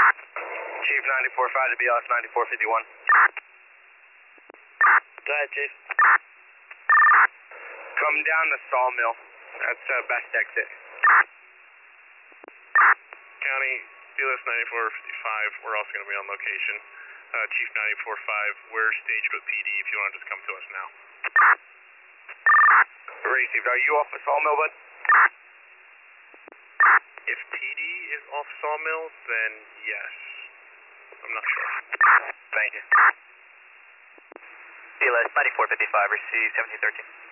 Chief 94.5 to BLS 9451. Go ahead, Chief. Come down the Sawmill. That's the best exit. County, BLS 9455, we're also going to be on location. Chief 94.5, we're Stagecoach PD if you want to just come to us now. Received. Are you off the Sawmill, bud? If PD is off Sawmill, then yes. I'm not sure. Thank you. BLS 9455, receive 1713.